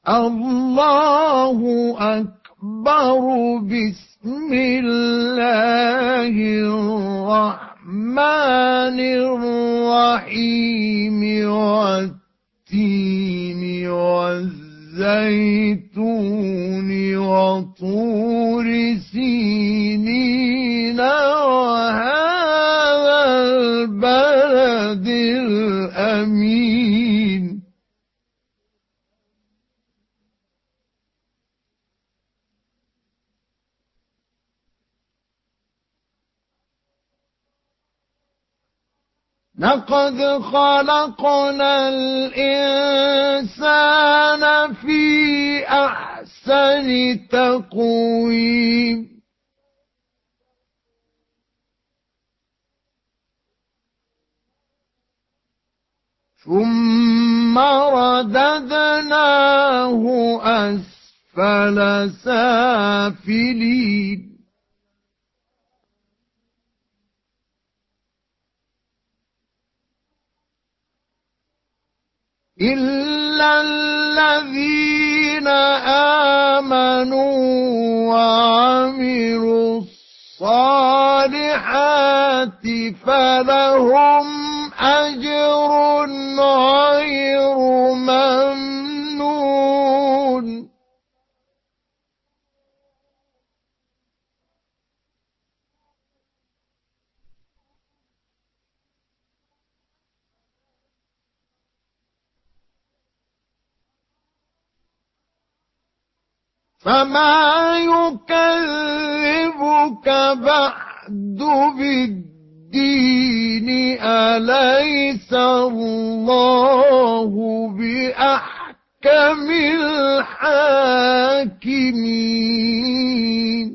الله أكبر. بسم الله الرحمن الرحيم. والتين والزيتون وطور سينين وهذا البلد الأمين. لقد خلقنا الإنسان في أحسن تقويم ثم رددناه أسفل سافلين إلا الذين آمنوا وعملوا الصالحات فلهم أجر غير ممنون. فما يكذبك بعد بالدين؟ أليس الله بأحكم الحاكمين؟